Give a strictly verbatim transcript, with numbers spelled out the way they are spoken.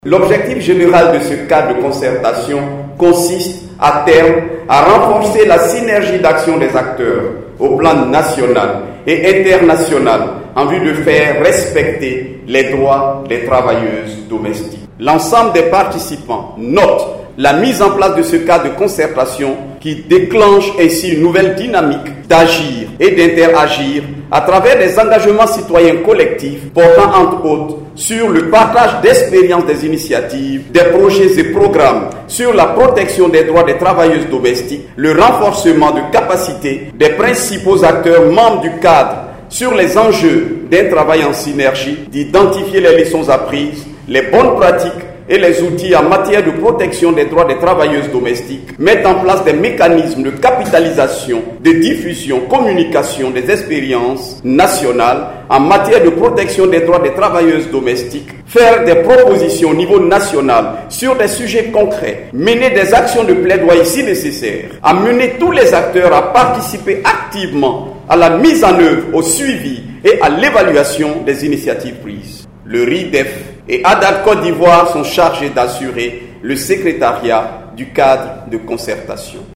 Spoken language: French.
L'objectif général de ce cadre de concertation consiste, à terme, à renforcer la synergie d'action des acteurs au plan national et international en vue de faire respecter les droits des travailleuses domestiques. L'ensemble des participants note la mise en place de ce cadre de concertation qui déclenche ainsi une nouvelle dynamique d'agir et d'interagir à travers des engagements citoyens collectifs portant entre autres sur le partage d'expériences des initiatives, des projets et programmes, sur la protection des droits des travailleuses domestiques, le renforcement de capacités des principaux acteurs membres du cadre sur les enjeux d'un travail en synergie, d'identifier les leçons apprises, les bonnes pratiques et les outils en matière de protection des droits des travailleuses domestiques, mettre en place des mécanismes de capitalisation, de diffusion, communication des expériences nationales en matière de protection des droits des travailleuses domestiques, faire des propositions au niveau national sur des sujets concrets, mener des actions de plaidoyer si nécessaire, amener tous les acteurs à participer activement à la mise en œuvre, au suivi et à l'évaluation des initiatives prises. Le R I D E F et A D A C Côte d'Ivoire sont chargés d'assurer le secrétariat du cadre de concertation.